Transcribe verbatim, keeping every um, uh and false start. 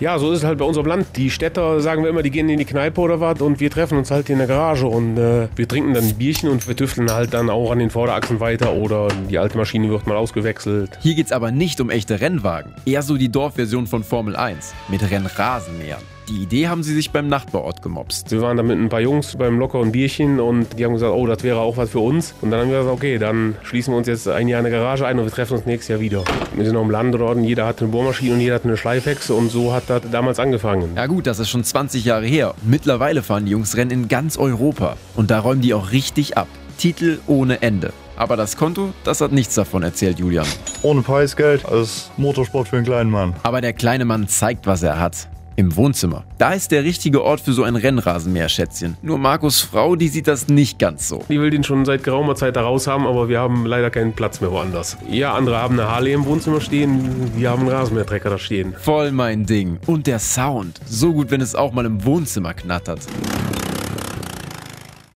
Ja, so ist es halt bei unserem Land. Die Städter, sagen wir immer, die gehen in die Kneipe oder was und wir treffen uns halt in der Garage und äh, wir trinken dann ein Bierchen und wir tüfteln halt dann auch an den Vorderachsen weiter oder die alte Maschine wird mal ausgewechselt. Hier geht's aber nicht um echte Rennwagen, eher so die Dorfversion von Formel eins mit Rennrasenmähern. Die Idee haben sie sich beim Nachbarort gemopst. Wir waren da mit ein paar Jungs beim lockeren Bierchen und die haben gesagt, oh, das wäre auch was für uns. Und dann haben wir gesagt, okay, dann schließen wir uns jetzt ein Jahr in der Garage ein und wir treffen uns nächstes Jahr wieder. Wir sind noch im Land dort und jeder hat eine Bohrmaschine und jeder hat eine Schleifhexe und so hat das damals angefangen. Ja gut, das ist schon zwanzig Jahre her. Mittlerweile fahren die Jungs Rennen in ganz Europa und da räumen die auch richtig ab. Titel ohne Ende. Aber das Konto, das hat nichts davon, erzählt Julian. Ohne Preisgeld, als Motorsport für einen kleinen Mann. Aber der kleine Mann zeigt, was er hat. Im Wohnzimmer. Da ist der richtige Ort für so ein Rennrasenmäher, Schätzchen. Nur Markus' Frau, die sieht das nicht ganz so. Die will den schon seit geraumer Zeit da raus haben, aber wir haben leider keinen Platz mehr woanders. Ja, andere haben eine Harley im Wohnzimmer stehen, wir haben einen Rasenmähertrecker da stehen. Voll mein Ding. Und der Sound. So gut, wenn es auch mal im Wohnzimmer knattert.